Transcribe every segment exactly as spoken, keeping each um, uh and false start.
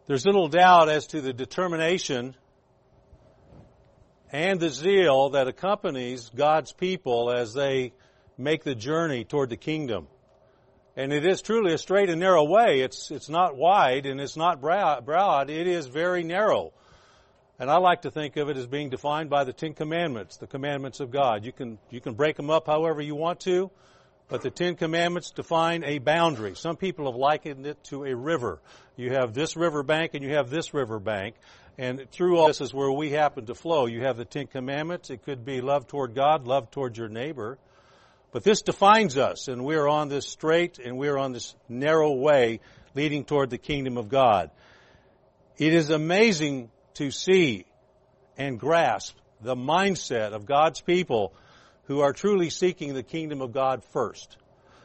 There's little doubt as to the determination and the zeal that accompanies God's people as they make the journey toward the kingdom. And it is truly a straight and narrow way. It's it's not wide and it's not broad. It is very narrow. And I like to think of it as being defined by the Ten Commandments, the commandments of God. You can you can break them up however you want to, but the Ten Commandments define a boundary. Some people have likened it to a river. You have this river bank and you have this river bank. And through all this is where we happen to flow. You have the Ten Commandments. It could be love toward God, love toward your neighbor. But this defines us, and we are on this straight and we are on this narrow way leading toward the kingdom of God. It is amazing to see and grasp the mindset of God's people who are truly seeking the kingdom of God first.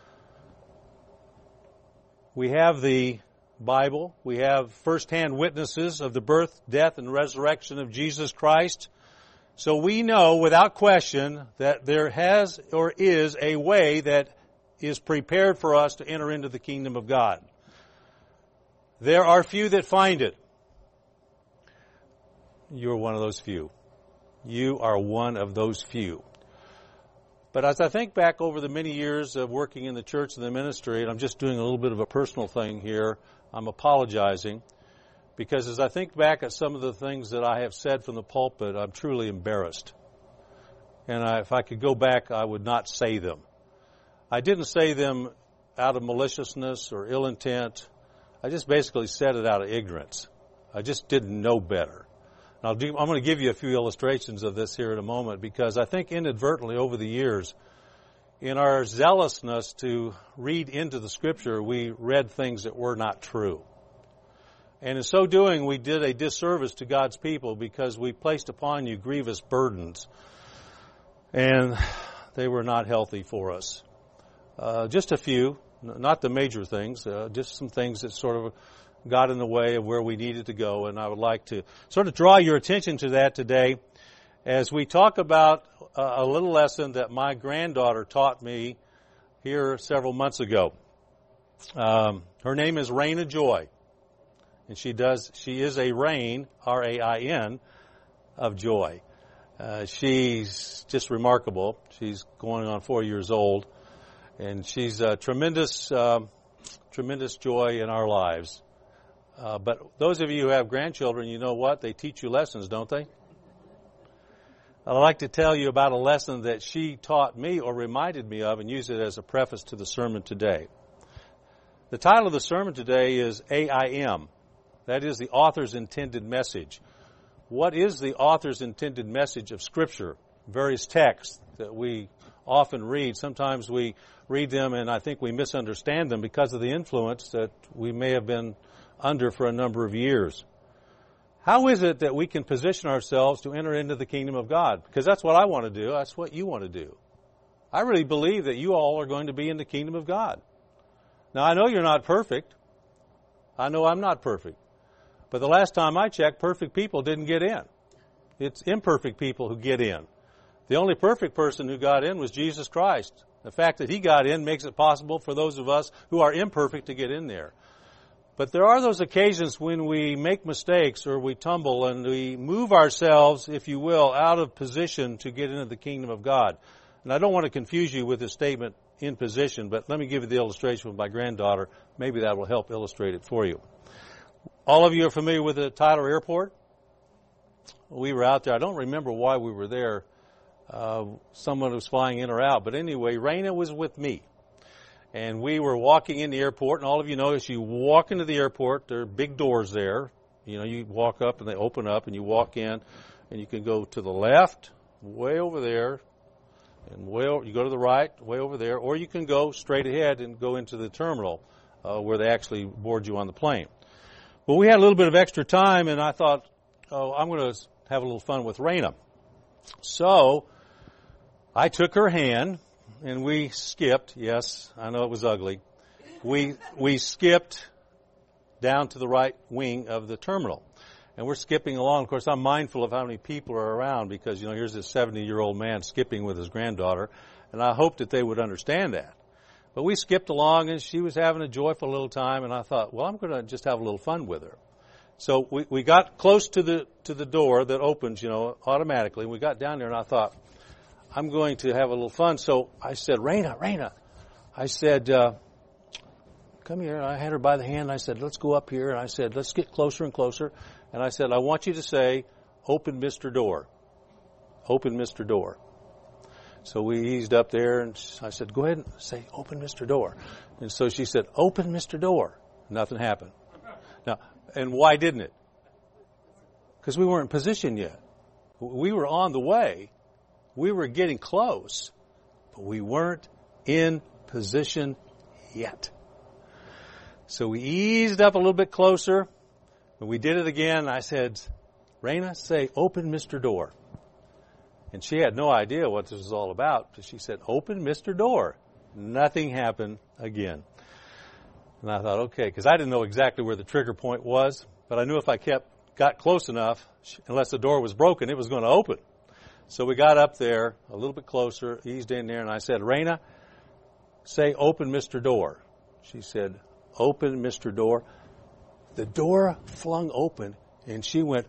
We have the Bible. We have first-hand witnesses of the birth, death, and resurrection of Jesus Christ. So we know without question that there has or is a way that is prepared for us to enter into the kingdom of God. There are few that find it. You're one of those few. You are one of those few. But as I think back over the many years of working in the church and the ministry, and I'm just doing a little bit of a personal thing here, I'm apologizing, because as I think back at some of the things that I have said from the pulpit, I'm truly embarrassed. And I, if I could go back, I would not say them. I didn't say them out of maliciousness or ill intent. I just basically said it out of ignorance. I just didn't know better. Now, I'm going to give you a few illustrations of this here in a moment, because I think inadvertently over the years, in our zealousness to read into the Scripture, we read things that were not true. And in so doing, we did a disservice to God's people because we placed upon you grievous burdens, and they were not healthy for us. Uh, just a few, not the major things, uh, just some things that sort of got in the way of where we needed to go, and I would like to sort of draw your attention to that today as we talk about a little lesson that my granddaughter taught me here several months ago. Um, her name is Raina Joy, and she does she is a Rain, R A I N, of joy. Uh, she's just remarkable. She's going on four years old, and she's a tremendous, uh, tremendous joy in our lives. Uh, but those of you who have grandchildren, you know what? They teach you lessons, don't they? I'd like to tell you about a lesson that she taught me or reminded me of and use it as a preface to the sermon today. The title of the sermon today is A I M. That is the author's intended message. What is the author's intended message of Scripture? Various texts that we often read. Sometimes we read them and I think we misunderstand them because of the influence that we may have been under for a number of years. How is it that we can position ourselves to enter into the kingdom of God? Because that's what I want to do. That's what you want to do. I really believe that you all are going to be in the kingdom of God. Now, I know you're not perfect. I know I'm not perfect. But the last time I checked, perfect people didn't get in. It's imperfect people who get in. The only perfect person who got in was Jesus Christ. The fact that He got in makes it possible for those of us who are imperfect to get in there. But there are those occasions when we make mistakes or we tumble and we move ourselves, if you will, out of position to get into the kingdom of God. And I don't want to confuse you with this statement, in position, but let me give you the illustration with my granddaughter. Maybe that will help illustrate it for you. All of you are familiar with the Tyler Airport? We were out there. I don't remember why we were there. Uh, someone was flying in or out. But anyway, Raina was with me. And we were walking in the airport, and all of you know as you walk into the airport, there are big doors there. You know, you walk up and they open up and you walk in, and you can go to the left, way over there, and way over, you go to the right, way over there, or you can go straight ahead and go into the terminal uh, where they actually board you on the plane. Well, we had a little bit of extra time, and I thought, oh, I'm going to have a little fun with Raina. So I took her hand, and we skipped. Yes, I know it was ugly. We we skipped down to the right wing of the terminal. And we're skipping along. Of course, I'm mindful of how many people are around because, you know, here's this seventy-year-old man skipping with his granddaughter. And I hoped that they would understand that. But we skipped along, and she was having a joyful little time. And I thought, well, I'm going to just have a little fun with her. So we, we got close to the to the door that opens, you know, automatically. We got down there, and I thought, I'm going to have a little fun. So I said, Raina, Raina. I said, uh, come here. And I had her by the hand. And I said, let's go up here. And I said, let's get closer and closer. And I said, I want you to say, open Mister Door. Open Mister Door. So we eased up there, and I said, go ahead and say, open Mister Door. And so she said, open Mister Door. Nothing happened. Now, and why didn't it? Because we weren't in position yet. We were on the way. We were getting close, but we weren't in position yet. So we eased up a little bit closer, and we did it again. I said, Raina, say, open Mister Door. And she had no idea what this was all about. She said, open Mister Door. Nothing happened again. And I thought, okay, because I didn't know exactly where the trigger point was, but I knew if I kept got close enough, unless the door was broken, it was going to open. So we got up there a little bit closer, eased in there, and I said, Raina, say, open Mister Door. She said, open Mister Door. The door flung open, and she went,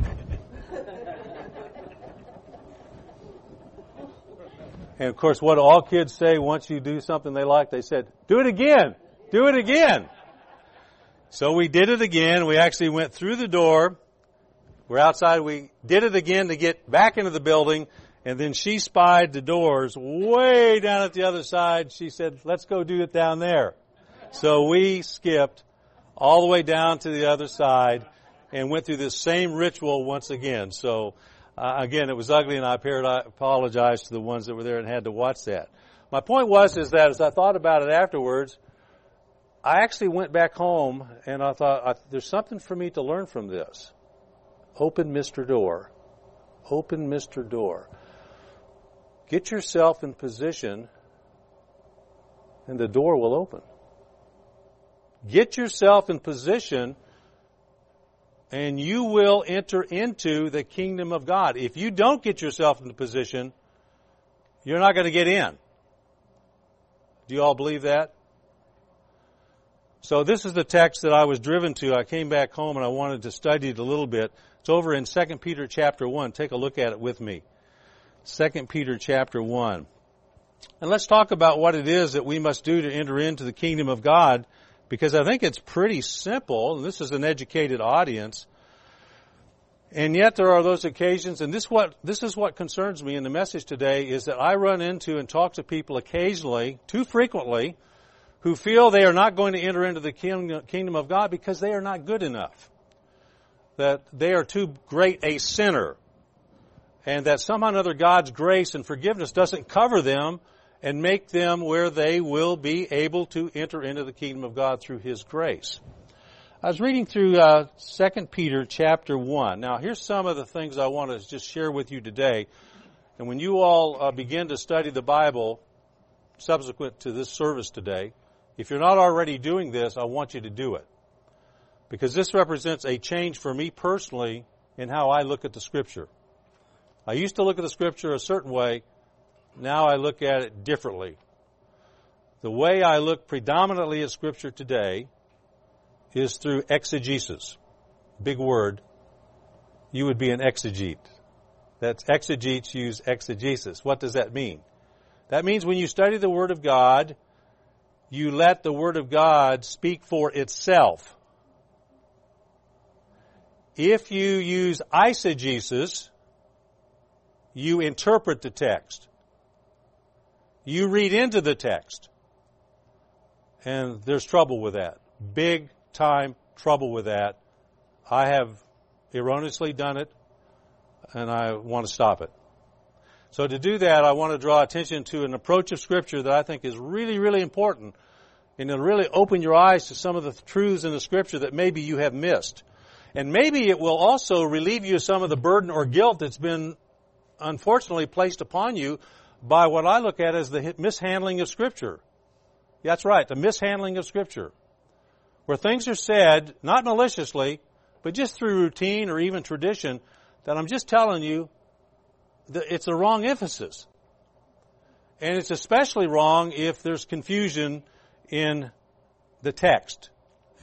and of course, what do all kids say once you do something they like? They said, do it again. Do it again. So we did it again. We actually went through the door. We're outside. We did it again to get back into the building. And then she spied the doors way down at the other side. She said, let's go do it down there. So we skipped all the way down to the other side and went through this same ritual once again. So Uh, again, it was ugly, and I apologize to the ones that were there and had to watch that. My point was is that as I thought about it afterwards, I actually went back home, and I thought, I, there's something for me to learn from this. Open Mister Door. Open Mister Door. Get yourself in position, and the door will open. Get yourself in position, and you will enter into the kingdom of God. If you don't get yourself in the position, you're not going to get in. Do you all believe that? So this is the text that I was driven to. I came back home and I wanted to study it a little bit. It's over in Second Peter chapter one. Take a look at it with me. Second Peter chapter one. And let's talk about what it is that we must do to enter into the kingdom of God, because I think it's pretty simple, and this is an educated audience. And yet there are those occasions, and this what this is what concerns me in the message today, is that I run into and talk to people occasionally, too frequently, who feel they are not going to enter into the kingdom of God because they are not good enough. That they are too great a sinner. And that somehow or another God's grace and forgiveness doesn't cover them and make them where they will be able to enter into the kingdom of God through His grace. I was reading through uh, Second Peter chapter one. Now, here's some of the things I want to just share with you today. And when you all uh, begin to study the Bible subsequent to this service today, if you're not already doing this, I want you to do it. Because this represents a change for me personally in how I look at the Scripture. I used to look at the Scripture a certain way. Now I look at it differently. The way I look predominantly at Scripture today is through exegesis. Big word. You would be an exegete. That's exegetes use exegesis. What does that mean? That means when you study the Word of God, you let the Word of God speak for itself. If you use eisegesis, you interpret the text. You read into the text. And there's trouble with that. Big time trouble with that. I have erroneously done it, and I want to stop it. So to do that, I want to draw attention to an approach of Scripture that I think is really, really important, and it'll really open your eyes to some of the truths in the Scripture that maybe you have missed. And maybe it will also relieve you of some of the burden or guilt that's been unfortunately placed upon you by what I look at as the mishandling of Scripture. That's right, the mishandling of Scripture. Where things are said, not maliciously, but just through routine or even tradition, that I'm just telling you that it's the wrong emphasis. And it's especially wrong if there's confusion in the text.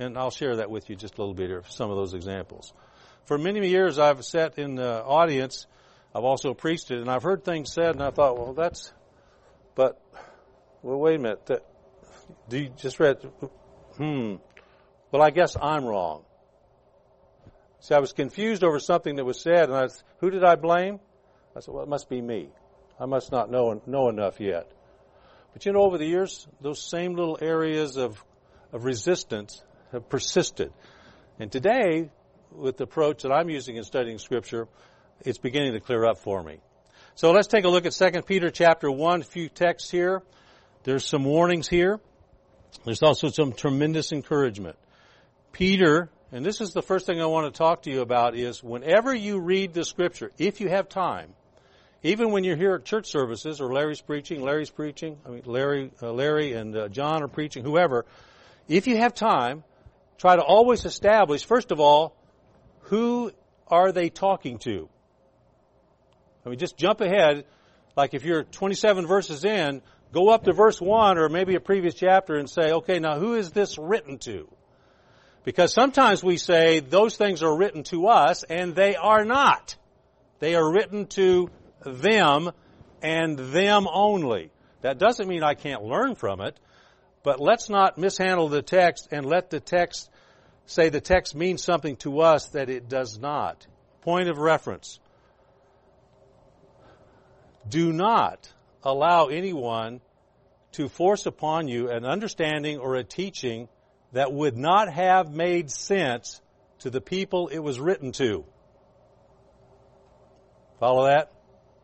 And I'll share that with you just a little bit here, some of those examples. For many years, I've sat in the audience. I've also preached it, and I've heard things said, and I thought, well, that's, but, well, wait a minute. That, do you just read, hmm, well, I guess I'm wrong. See, I was confused over something that was said, and I was, who did I blame? I said, well, it must be me. I must not know, know enough yet. But you know, over the years, those same little areas of, of resistance have persisted. And today, with the approach that I'm using in studying Scripture, it's beginning to clear up for me. So let's take a look at Second Peter chapter one, a few texts here. There's some warnings here. There's also some tremendous encouragement. Peter, and this is the first thing I want to talk to you about, is whenever you read the Scripture, if you have time, even when you're here at church services, or Larry's preaching, Larry's preaching, I mean Larry, uh, Larry and uh, John are preaching, whoever, if you have time, try to always establish, first of all, who are they talking to? I mean, just jump ahead, like if you're twenty-seven verses in, go up to verse one or maybe a previous chapter and say, okay, now who is this written to? Because sometimes we say those things are written to us, and they are not. They are written to them and them only. That doesn't mean I can't learn from it, but let's not mishandle the text and let the text say the text means something to us that it does not. Point of reference. Do not allow anyone to force upon you an understanding or a teaching that would not have made sense to the people it was written to. Follow that?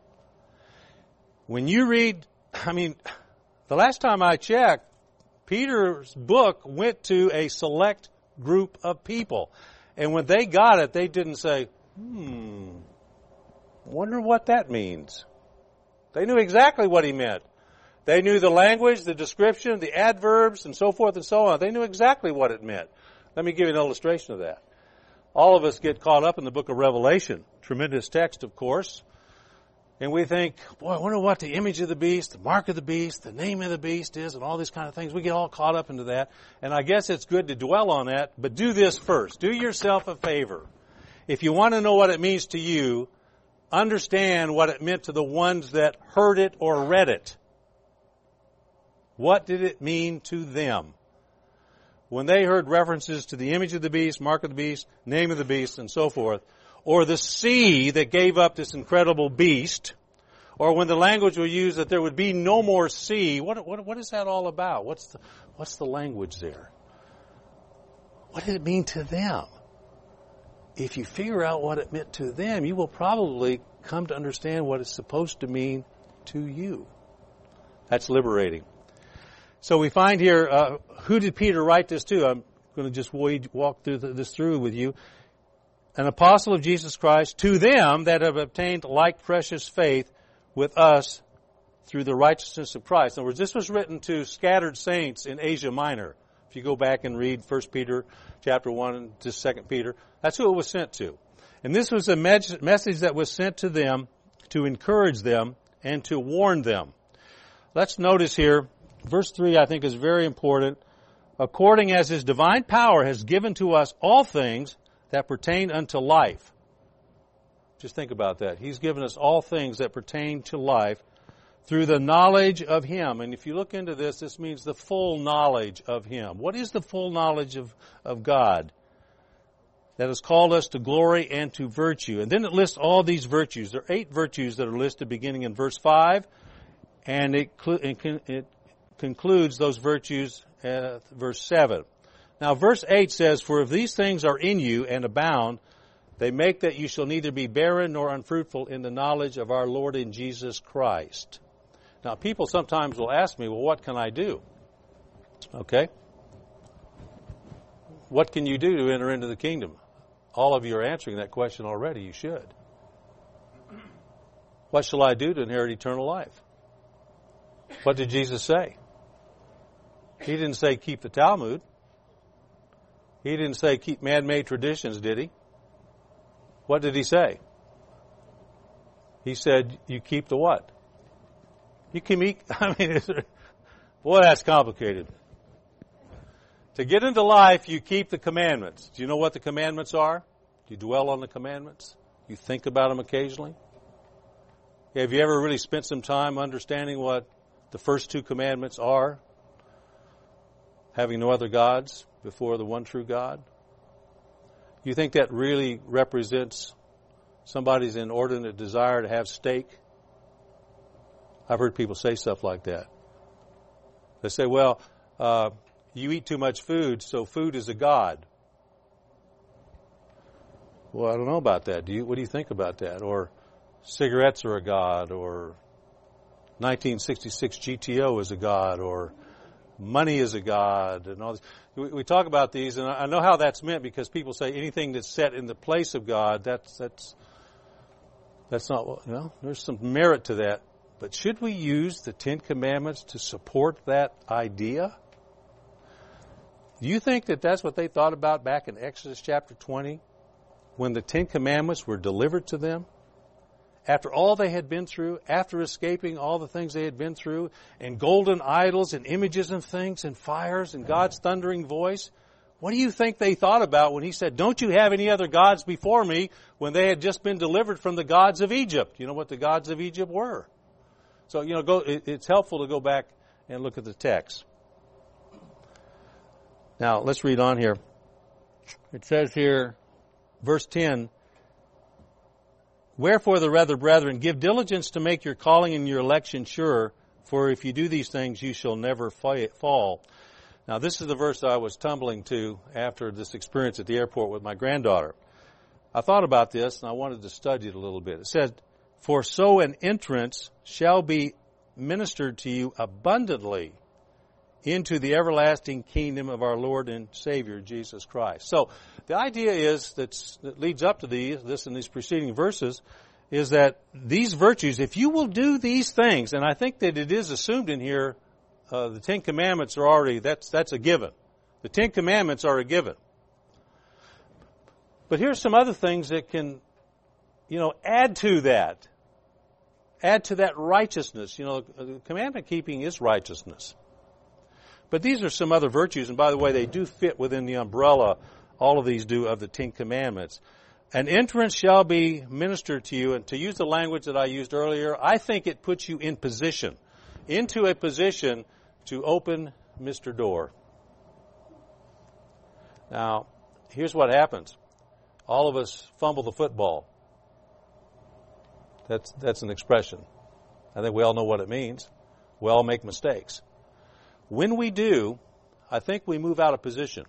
When you read, I mean, the last time I checked, Peter's book went to a select group of people. And when they got it, they didn't say, hmm, wonder what that means. They knew exactly what he meant. They knew the language, the description, the adverbs, and so forth and so on. They knew exactly what it meant. Let me give you an illustration of that. All of us get caught up in the book of Revelation. Tremendous text, of course. And we think, boy, I wonder what the image of the beast, the mark of the beast, the name of the beast is, and all these kind of things. We get all caught up into that. And I guess it's good to dwell on that, but do this first. Do yourself a favor. If you want to know what it means to you, understand what it meant to the ones that heard it or read it. What did it mean to them? When they heard references to the image of the beast, mark of the beast, name of the beast, and so forth, or the sea that gave up this incredible beast, or when the language was used that there would be no more sea, what, what, what is that all about? What's the, what's the language there? What did it mean to them? If you figure out what it meant to them, you will probably come to understand what it's supposed to mean to you. That's liberating. So we find here, uh, who did Peter write this to? I'm going to just walk through this through with you. An apostle of Jesus Christ, to them that have obtained like precious faith with us through the righteousness of Christ. In other words, this was written to scattered saints in Asia Minor. If you go back and read First Peter chapter one and to Second Peter, that's who it was sent to. And this was a message that was sent to them to encourage them and to warn them. Let's notice here, verse three I think is very important. According as his divine power has given to us all things that pertain unto life. Just think about that. He's given us all things that pertain to life through the knowledge of him. And if you look into this, this means the full knowledge of him. What is the full knowledge of, of God? That has called us to glory and to virtue. And then it lists all these virtues. There are eight virtues that are listed beginning in verse five, and it, it concludes those virtues at verse seven. Now, verse eight says, for if these things are in you and abound, they make that you shall neither be barren nor unfruitful in the knowledge of our Lord and Jesus Christ. Now, people sometimes will ask me, well, what can I do? Okay. What can you do to enter into the kingdom? All of you are answering that question already. You should. What shall I do to inherit eternal life? What did Jesus say? He didn't say keep the Talmud. He didn't say keep man-made traditions, did he? What did he say? He said you keep the what? You can eat, I mean, boy, that's complicated. To get into life, you keep the commandments. Do you know what the commandments are? Do you dwell on the commandments? You think about them occasionally? Have you ever really spent some time understanding what the first two commandments are? Having no other gods before the one true God? You think that really represents somebody's inordinate desire to have steak? I've heard people say stuff like that. They say, well, uh, you eat too much food, so food is a god. Well, I don't know about that. Do you? What do you think about that? Or cigarettes are a god, or nineteen sixty-six G T O is a god, or money is a god, and all this. We, we talk about these, and I know how that's meant because people say anything that's set in the place of God, that's that's that's not what, you know, there's some merit to that. But should we use the Ten Commandments to support that idea? Do you think that that's what they thought about back in Exodus chapter twenty, when the Ten Commandments were delivered to them? After all they had been through, after escaping all the things they had been through, and golden idols and images and things and fires and God's thundering voice, what do you think they thought about when he said, don't you have any other gods before me, when they had just been delivered from the gods of Egypt? You know what the gods of Egypt were? So, you know, go, it, it's helpful to go back and look at the text. Now, let's read on here. It says here, verse ten, wherefore, the rather, brethren, give diligence to make your calling and your election sure, for if you do these things, you shall never fall. Now, this is the verse I was tumbling to after this experience at the airport with my granddaughter. I thought about this, and I wanted to study it a little bit. It said, for so an entrance shall be ministered to you abundantly into the everlasting kingdom of our Lord and Savior, Jesus Christ. So the idea is that's, that leads up to these, this in these preceding verses is that these virtues, if you will do these things, and I think that it is assumed in here, uh, the Ten Commandments are already, that's, that's a given. The Ten Commandments are a given. But here's some other things that can, you know, add to that. Add to that righteousness. You know, commandment keeping is righteousness. But these are some other virtues, and by the way, they do fit within the umbrella, all of these do, of the Ten Commandments. An entrance shall be ministered to you, and to use the language that I used earlier, I think it puts you in position, into a position to open Mister Door. Now, here's what happens. All of us fumble the football. That's, that's an expression. I think we all know what it means. We all make mistakes. When we do, I think we move out of position.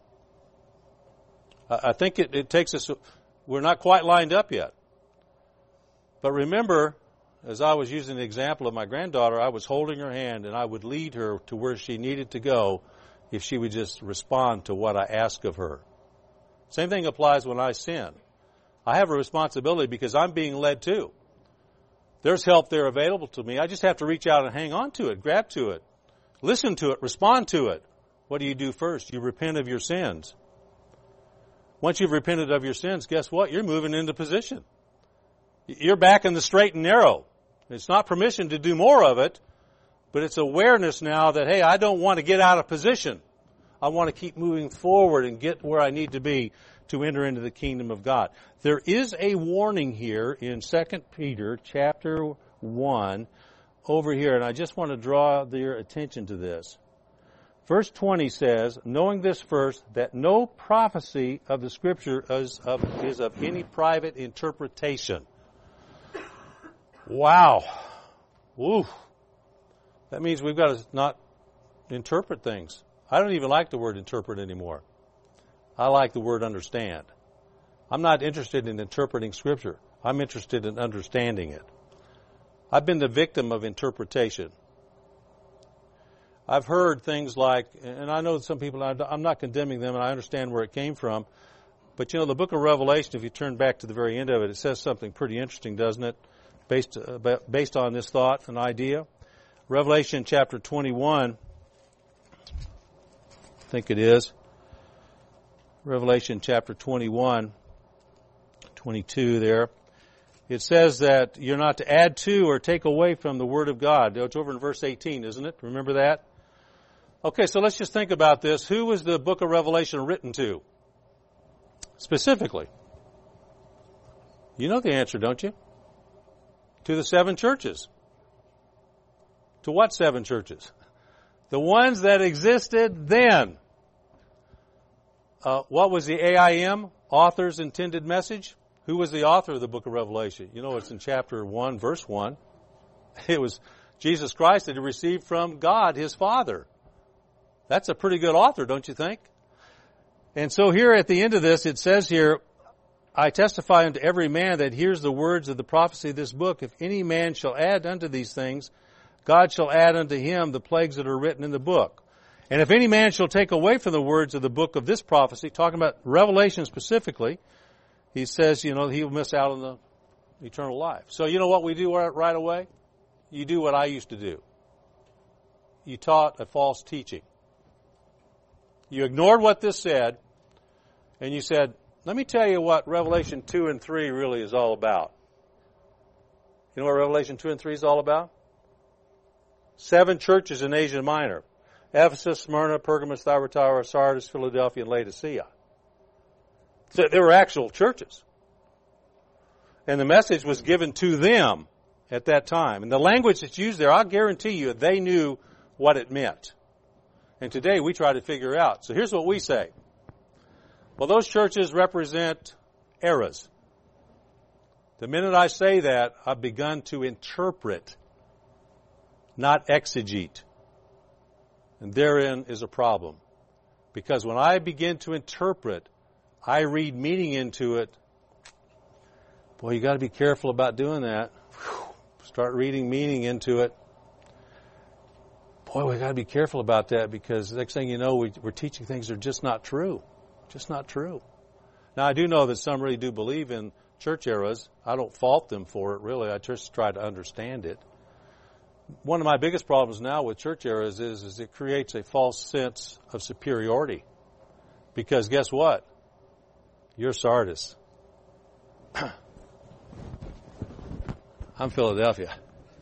I think it, it takes us, we're not quite lined up yet. But remember, as I was using the example of my granddaughter, I was holding her hand and I would lead her to where she needed to go if she would just respond to what I ask of her. Same thing applies when I sin. I have a responsibility because I'm being led too. There's help there available to me. I just have to reach out and hang on to it, grab to it. Listen to it, respond to it. What do you do first? You repent of your sins. Once you've repented of your sins, guess what? You're moving into position. You're back in the straight and narrow. It's not permission to do more of it, but it's awareness now that, hey, I don't want to get out of position. I want to keep moving forward and get where I need to be to enter into the kingdom of God. There is a warning here in Second Peter chapter one, over here, and I just want to draw your attention to this. Verse twenty says, knowing this first, that no prophecy of the Scripture is of, is of any private interpretation. Wow. Woo. That means we've got to not interpret things. I don't even like the word interpret anymore. I like the word understand. I'm not interested in interpreting Scripture. I'm interested in understanding it. I've been the victim of interpretation. I've heard things like, and I know some people, I'm not condemning them, and I understand where it came from, but you know, the book of Revelation, if you turn back to the very end of it, it says something pretty interesting, doesn't it? Based, uh, based on this thought, an idea. Revelation chapter twenty-one, I think it is. Revelation chapter twenty-one, twenty-two there. It says that you're not to add to or take away from the Word of God. It's over in verse eighteen, isn't it? Remember that? Okay, so let's just think about this. Who was the book of Revelation written to? Specifically. You know the answer, don't you? To the seven churches. To what seven churches? The ones that existed then. Uh, what was the A I M? Author's intended message? Who was the author of the book of Revelation? You know, it's in chapter one, verse one. It was Jesus Christ that he received from God, his Father. That's a pretty good author, don't you think? And so here at the end of this, it says here, I testify unto every man that hears the words of the prophecy of this book, if any man shall add unto these things, God shall add unto him the plagues that are written in the book. And if any man shall take away from the words of the book of this prophecy, talking about Revelation specifically, he says, you know, he will miss out on the eternal life. So you know what we do right away? You do what I used to do. You taught a false teaching. You ignored what this said, and you said, let me tell you what Revelation two and three really is all about. You know what Revelation two and three is all about? Seven churches in Asia Minor. Ephesus, Smyrna, Pergamos, Thyatira, Sardis, Philadelphia, and Laodicea. So there were actual churches. And the message was given to them at that time. And the language that's used there, I'll guarantee you, they knew what it meant. And today we try to figure out. So here's what we say. Well, those churches represent eras. The minute I say that, I've begun to interpret, not exegete. And therein is a problem. Because when I begin to interpret, I read meaning into it. Boy, you got to be careful about doing that. Whew. Start reading meaning into it. Boy, we got to be careful about that, because the next thing you know, we, we're teaching things that are just not true. Just not true. Now, I do know that some really do believe in church eras. I don't fault them for it, really. I just try to understand it. One of my biggest problems now with church eras is, is it creates a false sense of superiority. Because guess what? You're Sardis. I'm Philadelphia.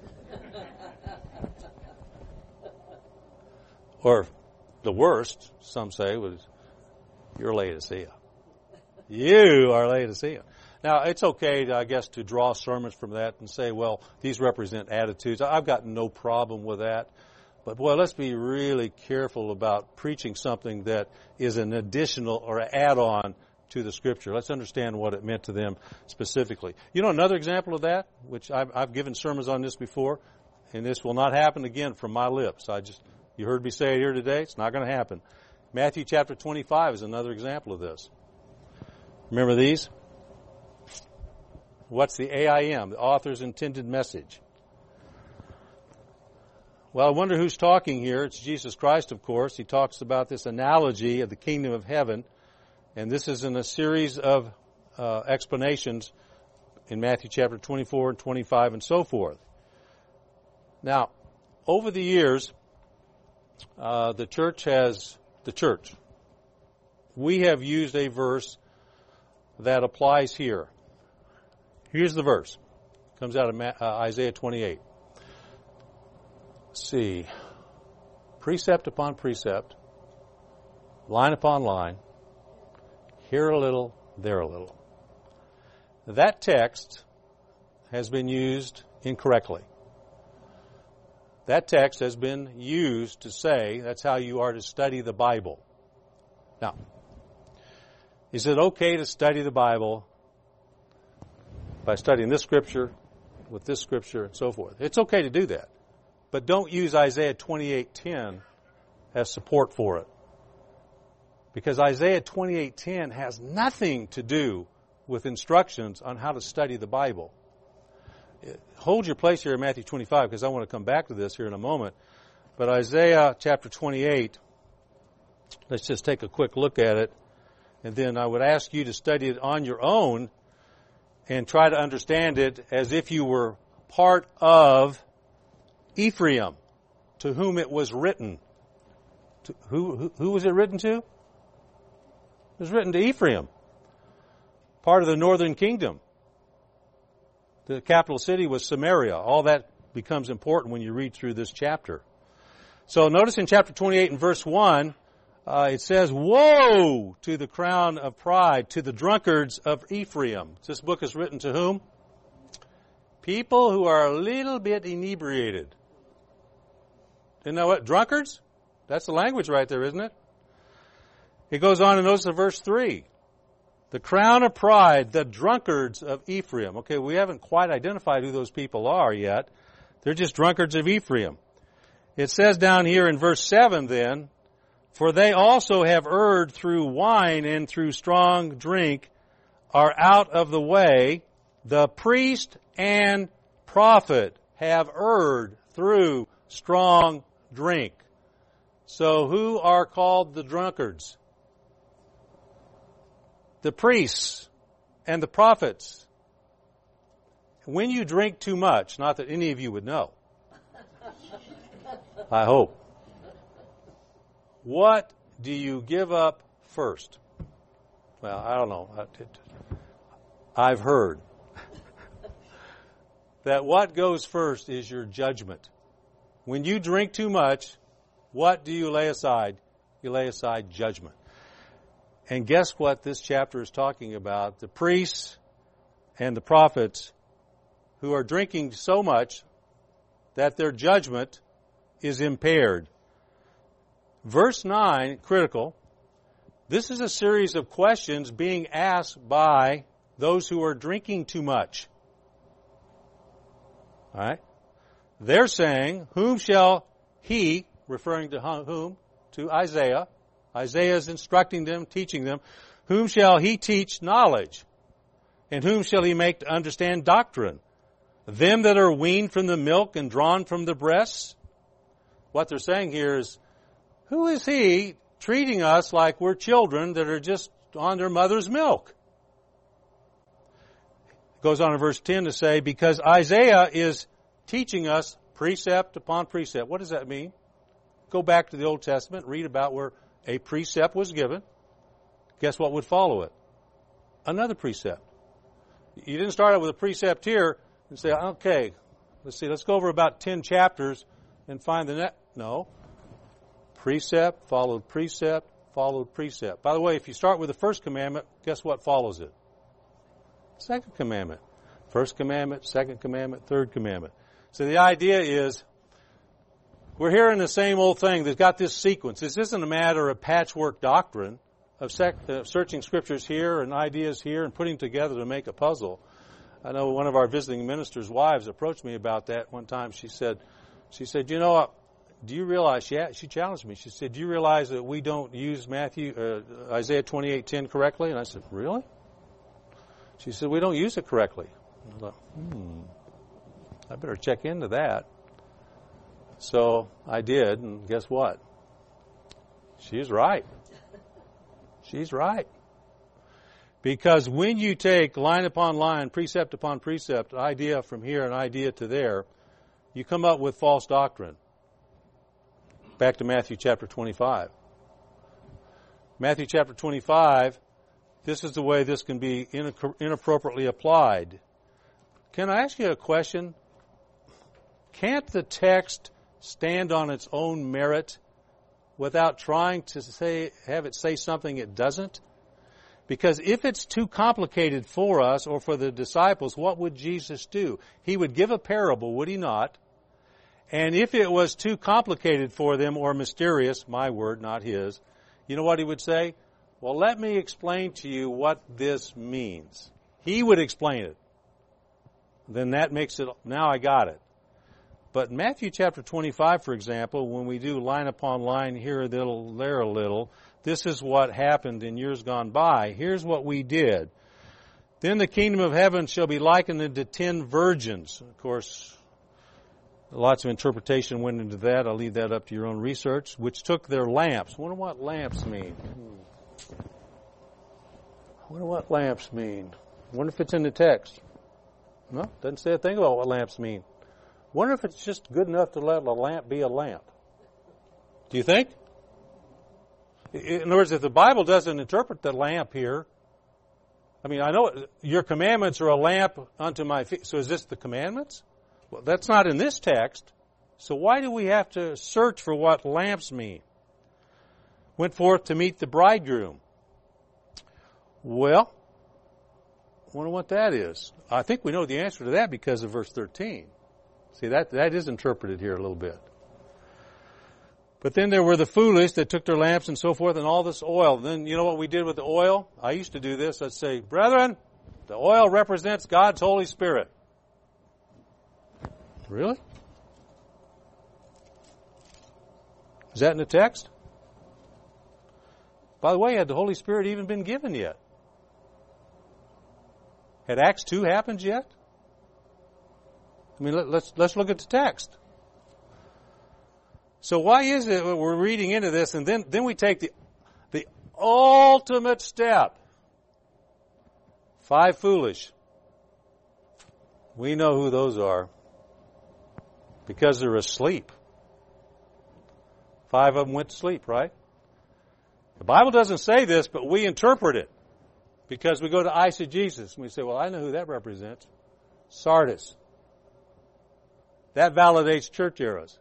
Or the worst, some say, was you're Laodicea. You are Laodicea. Now, it's okay, to, I guess, to draw sermons from that and say, well, these represent attitudes. I've got no problem with that. But, boy, let's be really careful about preaching something that is an additional or an add-on to the Scripture. Let's understand what it meant to them specifically. You know, another example of that, which I've, I've given sermons on this before, and this will not happen again from my lips. I just, you heard me say it here today. It's not going to happen. Matthew chapter twenty-five is another example of this. Remember these? What's the A I M, the author's intended message? Well, I wonder who's talking here. It's Jesus Christ, of course. He talks about this analogy of the kingdom of heaven. And this is in a series of uh, explanations in Matthew chapter twenty-four and twenty-five and so forth. Now, over the years, uh, the church has, the church, we have used a verse that applies here. Here's the verse. It comes out of uh, Isaiah twenty-eight. Let's see. Precept upon precept, line upon line, here a little, there a little. That text has been used incorrectly. That text has been used to say that's how you are to study the Bible. Now, is it okay to study the Bible by studying this scripture with this scripture and so forth? It's okay to do that. But don't use Isaiah twenty-eight ten as support for it. Because Isaiah twenty-eight ten has nothing to do with instructions on how to study the Bible. Hold your place here in Matthew twenty-five, because I want to come back to this here in a moment. But Isaiah chapter twenty-eight, let's just take a quick look at it. And then I would ask you to study it on your own and try to understand it as if you were part of Ephraim, to whom it was written. To who, who, who was it written to? It was written to Ephraim, part of the northern kingdom. The capital city was Samaria. All that becomes important when you read through this chapter. So notice in chapter twenty-eight and verse one, uh, it says, "Woe to the crown of pride, to the drunkards of Ephraim." This book is written to whom? People who are a little bit inebriated. You know what? Drunkards? That's the language right there, isn't it? It goes on and notice in verse three. The crown of pride, the drunkards of Ephraim. Okay, we haven't quite identified who those people are yet. They're just drunkards of Ephraim. It says down here in verse seven then, "For they also have erred through wine and through strong drink, are out of the way. The priest and prophet have erred through strong drink." So who are called the drunkards? The priests and the prophets. When you drink too much, not that any of you would know, I hope, what do you give up first? Well, I don't know. I've heard that what goes first is your judgment. When you drink too much, what do you lay aside? You lay aside judgment. And guess what this chapter is talking about? The priests and the prophets who are drinking so much that their judgment is impaired. Verse nine, critical. This is a series of questions being asked by those who are drinking too much. All right? They're saying, "Whom shall he," referring to whom? To Isaiah. Isaiah is instructing them, teaching them, "Whom shall he teach knowledge? And whom shall he make to understand doctrine? Them that are weaned from the milk and drawn from the breasts?" What they're saying here is, who is he treating us like we're children that are just on their mother's milk? It goes on in verse ten to say, because Isaiah is teaching us precept upon precept. What does that mean? Go back to the Old Testament, read about where a precept was given. Guess what would follow it? Another precept. You didn't start out with a precept here and say, okay, let's see, let's go over about ten chapters and find the net. No. Precept, followed precept, followed precept. By the way, if you start with the first commandment, guess what follows it? Second commandment. First commandment, second commandment, third commandment. So the idea is, we're hearing the same old thing. They've got this sequence. This isn't a matter of patchwork doctrine, of sec- uh, searching scriptures here and ideas here and putting together to make a puzzle. I know one of our visiting ministers' wives approached me about that one time. She said, she said, you know, uh, do you realize, she, she challenged me. She said, do you realize that we don't use Matthew, uh, Isaiah twenty-eight ten correctly? And I said, really? She said, we don't use it correctly. And I thought, hmm, I better check into that. So I did, and guess what? She's right. She's right. Because when you take line upon line, precept upon precept, idea from here and idea to there, you come up with false doctrine. Back to Matthew chapter twenty-five. Matthew chapter twenty-five, this is the way this can be inappropriately applied. Can I ask you a question? Can't the text stand on its own merit without trying to say, have it say something it doesn't? Because if it's too complicated for us or for the disciples, what would Jesus do? He would give a parable, would he not? And if it was too complicated for them or mysterious, my word, not his, you know what he would say? Well, let me explain to you what this means. He would explain it. Then that makes it, now I got it. But Matthew chapter twenty-five, for example, when we do line upon line here a little, there a little, this is what happened in years gone by. Here's what we did. Then the kingdom of heaven shall be likened unto ten virgins. Of course, lots of interpretation went into that. I'll leave that up to your own research. Which took their lamps. I wonder what lamps mean. Hmm. I wonder what lamps mean. I wonder if it's in the text. No, doesn't say a thing about what lamps mean. Wonder if it's just good enough to let a lamp be a lamp. Do you think? In other words, if the Bible doesn't interpret the lamp here, I mean, I know your commandments are a lamp unto my feet. So is this the commandments? Well, that's not in this text. So why do we have to search for what lamps mean? Went forth to meet the bridegroom. Well, I wonder what that is. I think we know the answer to that because of verse thirteen. See, that, that is interpreted here a little bit. But then there were the foolish that took their lamps and so forth and all this oil. Then you know what we did with the oil? I used to do this. I'd say, brethren, the oil represents God's Holy Spirit. Really? Is that in the text? By the way, had the Holy Spirit even been given yet? Had Acts two happened yet? I mean, let, let's let's look at the text. So why is it we're reading into this and then, then we take the the ultimate step? Five foolish. We know who those are because they're asleep. Five of them went to sleep, right? The Bible doesn't say this, but we interpret it because we go to eisegesis and we say, well, I know who that represents. Sardis. That validates church eras.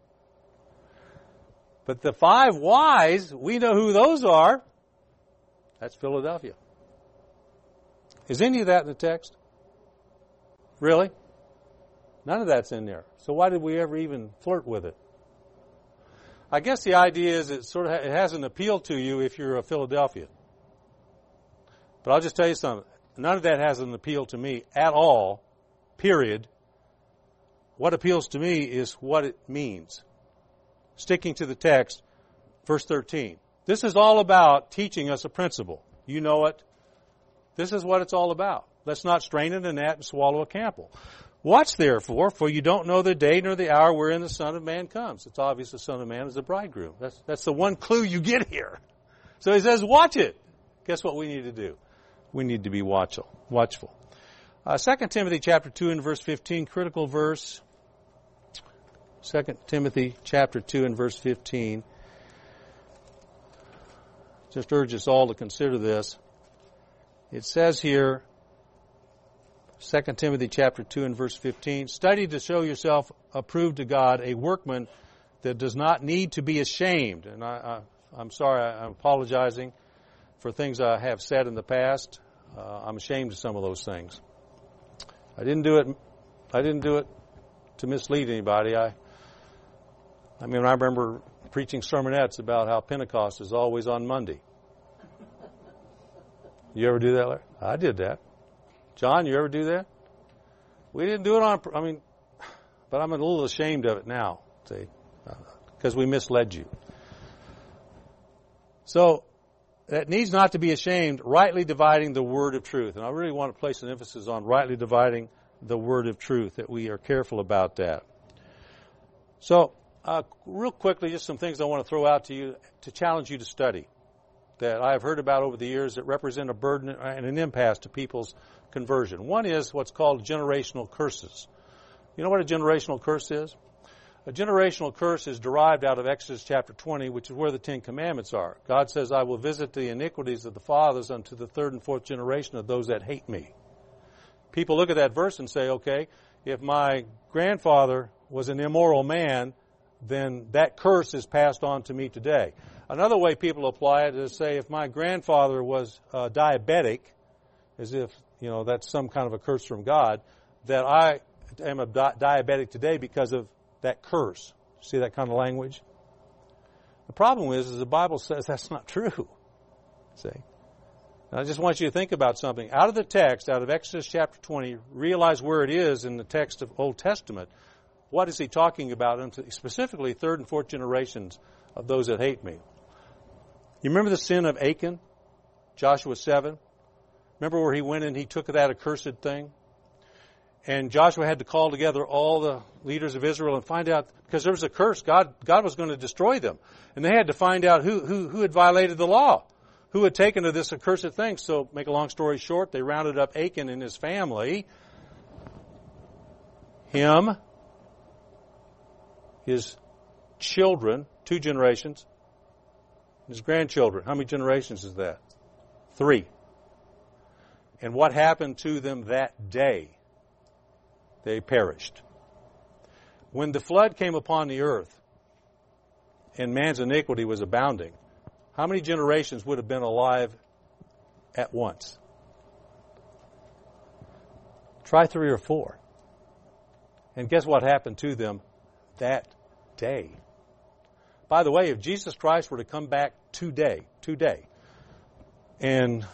But the five wise, we know who those are. That's Philadelphia. Is any of that in the text? Really? None of that's in there. So why did we ever even flirt with it? I guess the idea is it sort of it has an appeal to you if you're a Philadelphian. But I'll just tell you something. None of that has an appeal to me at all, period. What appeals to me is what it means. Sticking to the text, verse thirteen. This is all about teaching us a principle. You know it. This is what it's all about. Let's not strain at a gnat and swallow a camel. Watch therefore, for you don't know the day nor the hour wherein the Son of Man comes. It's obvious the Son of Man is the bridegroom. That's, that's the one clue you get here. So he says, watch it. Guess what we need to do? We need to be watchful. watchful. Uh, Second Timothy chapter two and verse fifteen, critical verse. Second Timothy chapter two and verse fifteen. Just urge us all to consider this. It says here, Second Timothy chapter two and verse fifteen, study to show yourself approved to God, a workman that does not need to be ashamed. And I, I, I'm sorry, I, I'm apologizing for things I have said in the past. Uh, I'm ashamed of some of those things. I didn't do it. I didn't do it to mislead anybody. I, I mean, I remember preaching sermonettes about how Pentecost is always on Monday. You ever do that, Larry? I did that. John, you ever do that? We didn't do it on, I mean, but I'm a little ashamed of it now, see, because we misled you. So, that needs not to be ashamed, rightly dividing the word of truth. And I really want to place an emphasis on rightly dividing the word of truth, that we are careful about that. So, uh, real quickly, just some things I want to throw out to you to challenge you to study that I have heard about over the years that represent a burden and an impasse to people's conversion. One is what's called generational curses. You know what a generational curse is? A generational curse is derived out of Exodus chapter twenty, which is where the Ten Commandments are. God says, I will visit the iniquities of the fathers unto the third and fourth generation of those that hate me. People look at that verse and say, okay, if my grandfather was an immoral man, then that curse is passed on to me today. Another way people apply it is say, if my grandfather was uh, diabetic, as if, you know, that's some kind of a curse from God, that I am a di- diabetic today because of that curse. See that kind of language? The problem is, is the Bible says that's not true. See? And I just want you to think about something. Out of the text, out of Exodus chapter twenty, realize where it is in the text of Old Testament. What is he talking about? Specifically, third and fourth generations of those that hate me. You remember the sin of Achan? Joshua seven? Remember where he went and he took that accursed thing? And Joshua had to call together all the leaders of Israel and find out, because there was a curse, God, God was going to destroy them. And they had to find out who, who, who had violated the law, who had taken to this accursed thing. So, make a long story short, they rounded up Achan and his family, him, his children, two generations, his grandchildren. How many generations is that? Three. And what happened to them that day? They perished. when the flood came upon the earth and man's iniquity was abounding, how many generations would have been alive at once? Try three or four. And guess what happened to them that day? By the way, if Jesus Christ were to come back today, today, and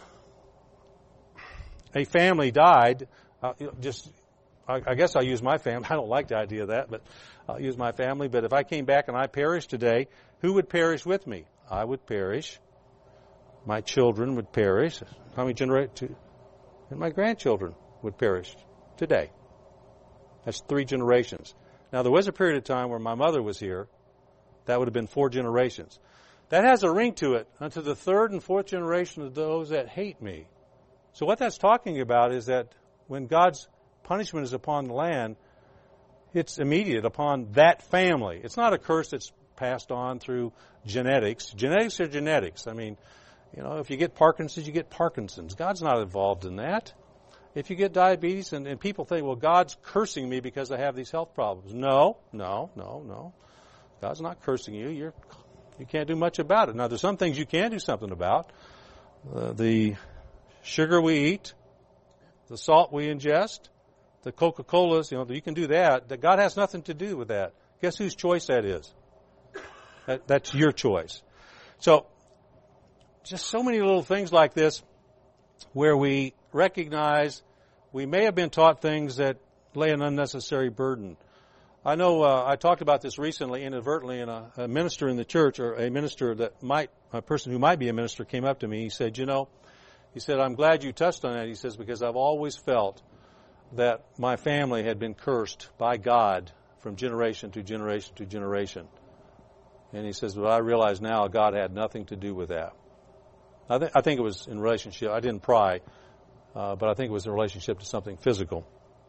a family died, uh, just, I, I guess I'll use my family. I don't like the idea of that, but I'll use my family. But if I came back and I perished today, who would perish with me? I would perish. My children would perish. How many generations? And my grandchildren would perish today. That's three generations. Now, there was a period of time where my mother was here. That would have been four generations. That has a ring to it unto the third and fourth generation of those that hate me. So what that's talking about is that when God's punishment is upon the land, it's immediate upon that family. It's not a curse that's passed on through genetics. Genetics are genetics. I mean, you know, if you get Parkinson's, you get Parkinson's. God's not involved in that. If you get diabetes, and, and people think, well, God's cursing me because I have these health problems. No, no, no, no. God's not cursing you. You're, you can't do much about it. Now, there's some things you can do something about. Uh, the sugar we eat, the salt we ingest, the Coca-Colas, you know, you can do that. That God has nothing to do with that. Guess whose choice that is? That, that's your choice. So, just so many little things like this where we recognize we may have been taught things that lay an unnecessary burden. I know uh, I talked about this recently inadvertently, and a, a minister in the church, or a minister that might, a person who might be a minister, came up to me. He said, you know, he said, I'm glad you touched on that. He says, because I've always felt that my family had been cursed by God from generation to generation to generation. And he says, but I realize now God had nothing to do with that. I, th- I think it was in relationship. I didn't pry, uh, but I think it was in relationship to something physical.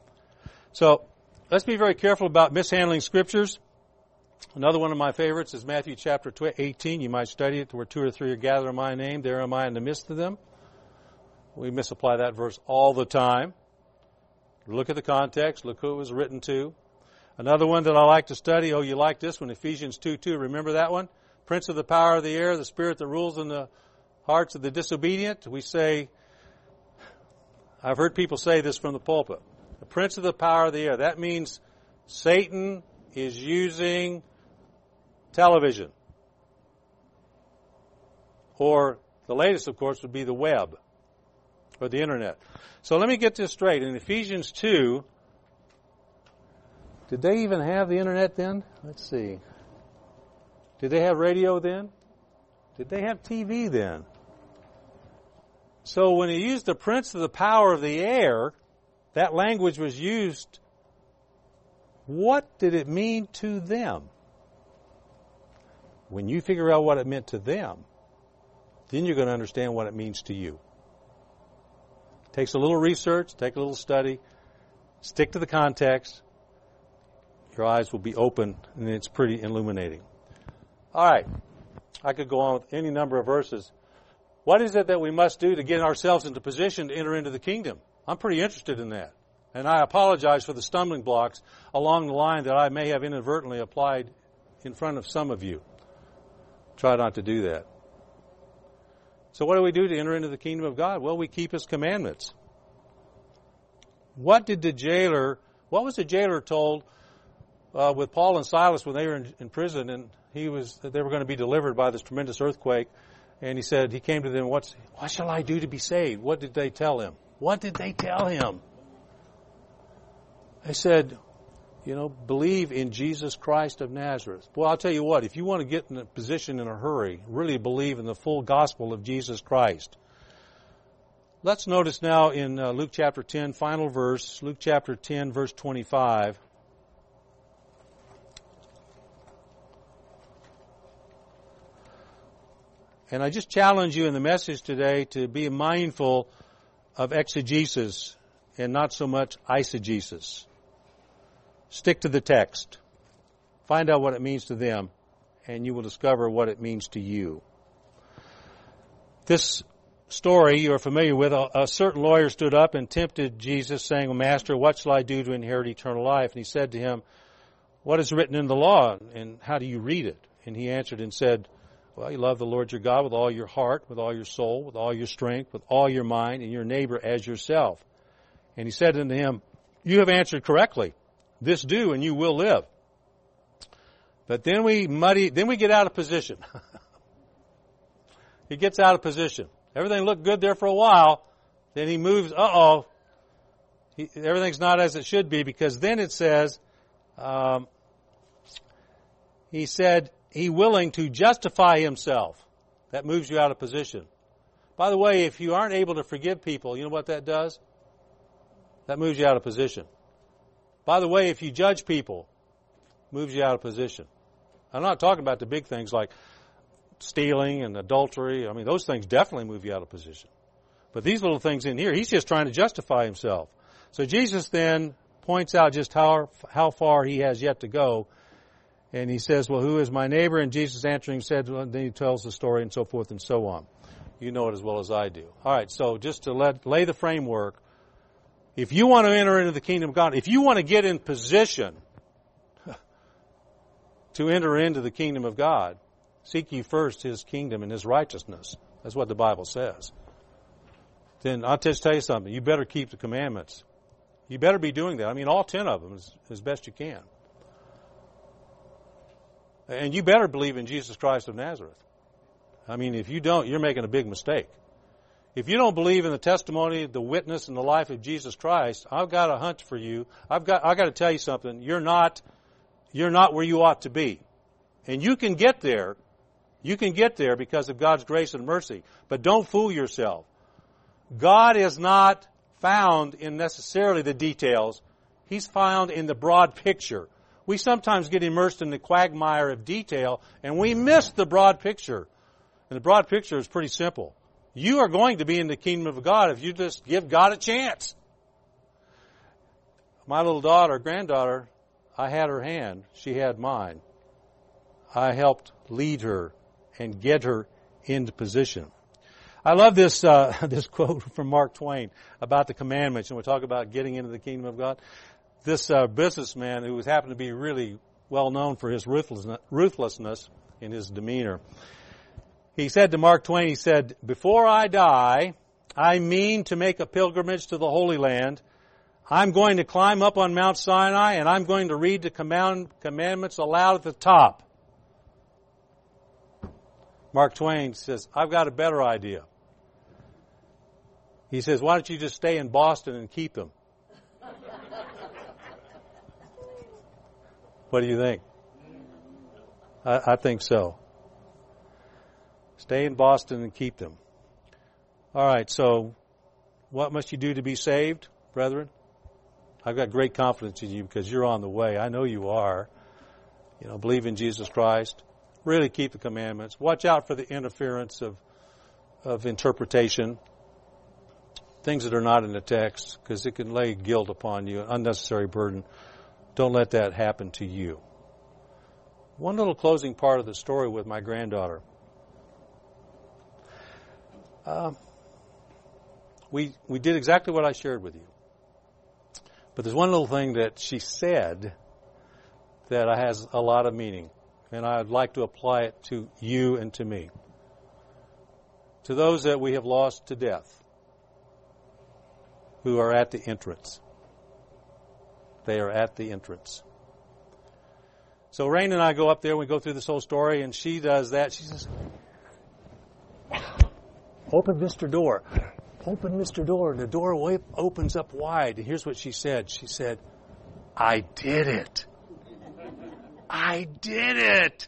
So let's be very careful about mishandling scriptures. Another one of my favorites is Matthew chapter eighteen. You might study it, where two or three are gathered in my name. There am I in the midst of them. We misapply that verse all the time. Look at the context. Look who it was written to. Another one that I like to study, oh, you like this one, Ephesians two two. Remember that one? Prince of the power of the air, the spirit that rules in the hearts of the disobedient. We say, I've heard people say this from the pulpit, the prince of the power of the air. That means Satan is using television. Or the latest, of course, would be the web or the internet. So let me get this straight. In Ephesians two, did they even have the internet then? Let's see. Did they have radio then? Did they have T V then? So when he used the prince of the power of the air, that language was used. What did it mean to them? When you figure out what it meant to them, then you're going to understand what it means to you. It takes a little research, take a little study, stick to the context. Your eyes will be open, and it's pretty illuminating. All right. I could go on with any number of verses. What is it that we must do to get ourselves into position to enter into the kingdom? I'm pretty interested in that. And I apologize for the stumbling blocks along the line that I may have inadvertently applied in front of some of you. Try not to do that. So what do we do to enter into the kingdom of God? Well, we keep His commandments. What did the jailer, what was the jailer told uh, with Paul and Silas when they were in, in prison, and he was, they were going to be delivered by this tremendous earthquake? And he said, he came to them, What's, what shall I do to be saved? What did they tell him? What did they tell him? They said, you know, believe in Jesus Christ of Nazareth. Well, I'll tell you what, if you want to get in a position in a hurry, really believe in the full gospel of Jesus Christ. Let's notice now in uh, Luke chapter ten, final verse, Luke chapter ten, verse twenty-five. And I just challenge you in the message today to be mindful of exegesis and not so much eisegesis. Stick to the text. Find out what it means to them, and you will discover what it means to you. This story you are familiar with. A, a certain lawyer stood up and tempted Jesus, saying, Master, what shall I do to inherit eternal life? And he said to him, what is written in the law, and how do you read it? And he answered and said, well, you love the Lord your God with all your heart, with all your soul, with all your strength, with all your mind, and your neighbor as yourself. And he said unto him, you have answered correctly. This do, and you will live. But then we muddy, then we get out of position. He gets out of position. Everything looked good there for a while. Then he moves, uh-oh. He, everything's not as it should be, because then it says, um, he said, he willing to justify himself. That moves you out of position. By the way, if you aren't able to forgive people, you know what that does? That moves you out of position. By the way, if you judge people, moves you out of position. I'm not talking about the big things like stealing and adultery. I mean, those things definitely move you out of position. But these little things in here, he's just trying to justify himself. So Jesus then points out just how how far he has yet to go. And he says, well, who is my neighbor? And Jesus answering said, well, then he tells the story and so forth and so on. You know it as well as I do. All right, so just to let, lay the framework, if you want to enter into the kingdom of God, if you want to get in position to enter into the kingdom of God, seek ye first his kingdom and his righteousness. That's what the Bible says. Then I'll just tell you something. You better keep the commandments. You better be doing that. I mean, all ten of them as, as best you can. And you better believe in Jesus Christ of Nazareth. I mean, if you don't, you're making a big mistake. If you don't believe in the testimony, the witness, and the life of Jesus Christ, I've got a hunch for you. I've got, I've got to tell you something. You're not, you're not where you ought to be. And you can get there. You can get there because of God's grace and mercy. But don't fool yourself. God is not found in necessarily the details. He's found in the broad picture. We sometimes get immersed in the quagmire of detail, and we miss the broad picture. And the broad picture is pretty simple. You are going to be in the kingdom of God if you just give God a chance. My little daughter, granddaughter, I had her hand. She had mine. I helped lead her and get her into position. I love this uh, this quote from Mark Twain about the commandments, and we talk about getting into the kingdom of God. This uh, businessman who was happened to be really well known for his ruthlessness, ruthlessness in his demeanor, he said to Mark Twain, he said, before I die, I mean to make a pilgrimage to the Holy Land. I'm going to climb up on Mount Sinai, and I'm going to read the command, commandments aloud at the top. Mark Twain says, I've got a better idea. He says, why don't you just stay in Boston and keep them? What do you think? I, I think so. Stay in Boston and keep them. All right, so what must you do to be saved, brethren? I've got great confidence in you because you're on the way. I know you are. You know, believe in Jesus Christ. Really keep the commandments. Watch out for the interference of of interpretation, things that are not in the text, because it can lay guilt upon you, an unnecessary burden. Don't let that happen to you. One little closing part of the story with my granddaughter. Uh, we we did exactly what I shared with you. But there's one little thing that she said that has a lot of meaning, and I'd like to apply it to you and to me. To those that we have lost to death, who are at the entrance. They are at the entrance. So Rain and I go up there, we go through this whole story, and she does that. She says, open Mister Door. Open Mister Door. And the door opens up wide. And here's what she said. She said, I did it. I did it.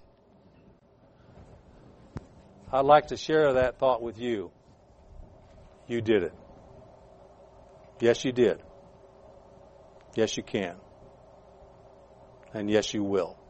I'd like to share that thought with you. You did it. Yes, you did. Yes, you can. And yes, you will.